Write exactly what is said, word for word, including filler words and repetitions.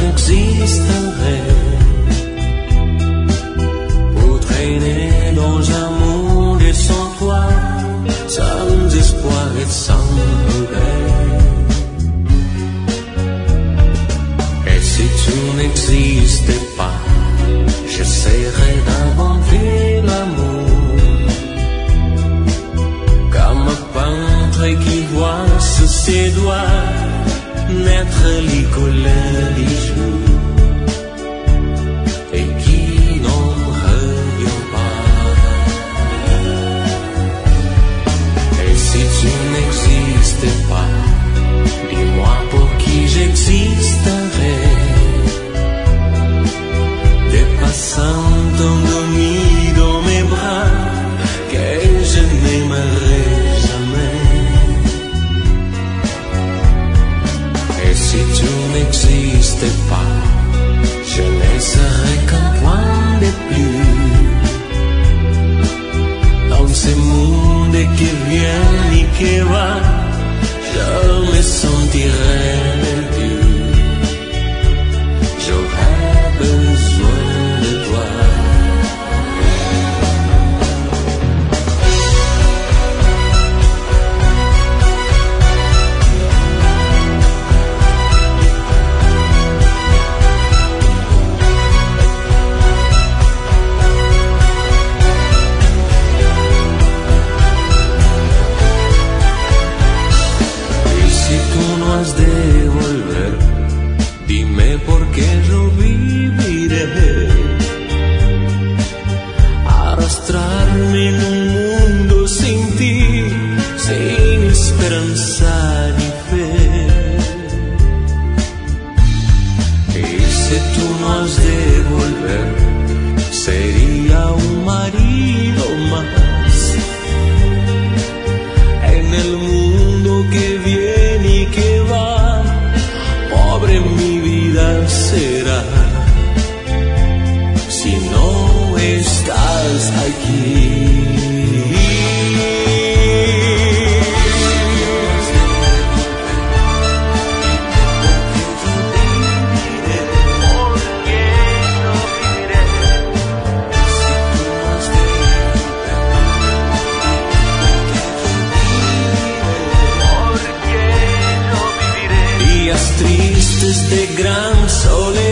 n'existerait pour traîner dans un monde et sans toi, sans espoir et sans regret. Et si tu n'existais pas, j'essaierais d'inventer l'amour comme un peintre qui voit sous ses doigts naître les couleurs du jour et qui n'en revient pas. Et si tu n'existais pas, dis-moi pour qui j'existerais. Dépassant endormi dans mes bras que je n'aimerais jamais. Et si tu n'existais pas, je ne serais qu'un point de plus dans ce monde qui vient et qui va. Je me sentirais perdu. J'aurais besoin de toi. Et si tú no has de volver, dime por qué yo viviré. Arrastrarme en un mundo sin ti, sin esperanza ni fe. Y si tú no has de volver, sería un marido más en el mundo que viene y que va. Pobre mi vida será si no estás aquí. Días tristes de gran soledad